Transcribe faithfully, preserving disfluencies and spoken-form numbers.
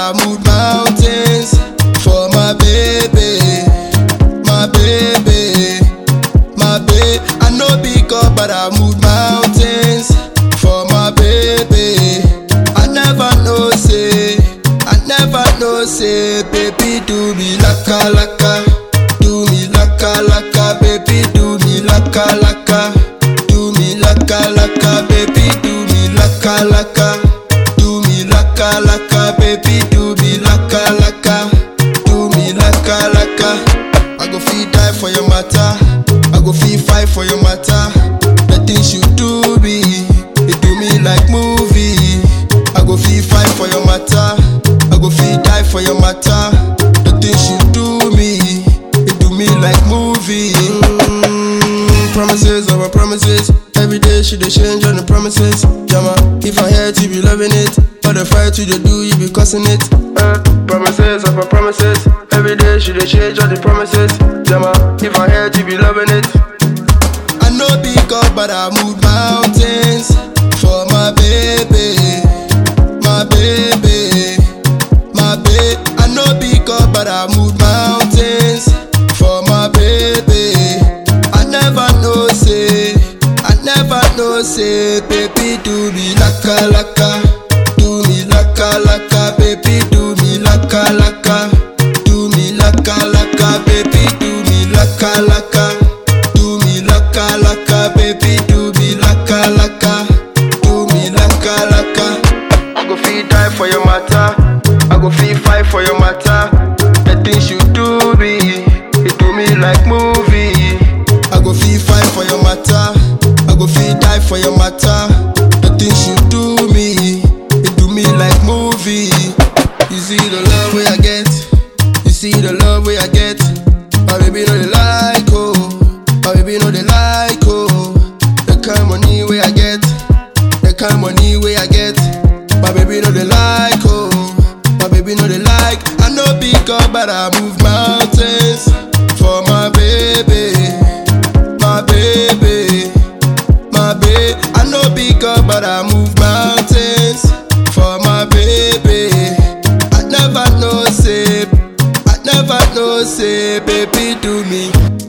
I move mountains for my baby, my baby, my baby. I know big up, but I move mountains for my baby. I never know say, I never know say, baby do me laka laka, do me laka laka, baby do me laka laka, do me laka laka, baby do me laka laka, do me laka laka, baby do me laka laka, do me laka laka. I go feel die for your matter, I go feel fight for your matter. The things you do me, it do me like movie. I go feel fight for your matter, I go feel die for your matter. The things you do me, it do me like movie. Mm, promises over promises, every day she dey change on the promises. Jama, if I heard you be loving it, all the fight you dey do, you be cussing it. Uh, promises over promises, every day she dey change on the promises. Jama, if I heard you be loving it. I know big up, but I move mountains for my baby, my baby, my baby. I know big up, but I move mountains for my baby. I never know say, I never know say, baby do me laka laka, do me laka laka, baby do me laka laka, do me laka laka, baby do me laka laka, do me laka laka, baby do me laka laka, do me laka laka. I go feel die for your matter, I go feel fight for your matter. The things you do me, it do me like movie. I go feel fight for your matter, I go feel die for your matter. The things you do me, it do me like movie. You see the love way I get, you see the love way I get. My baby know they like oh, my baby know they like oh. The kind money way I get, the kind money way I get. My baby know they like oh, my baby know they like. I know big up, but I move mountains for my baby, my baby, my baby. I know big up, but I move mountains for my baby. I never know say, I never know say, baby do me.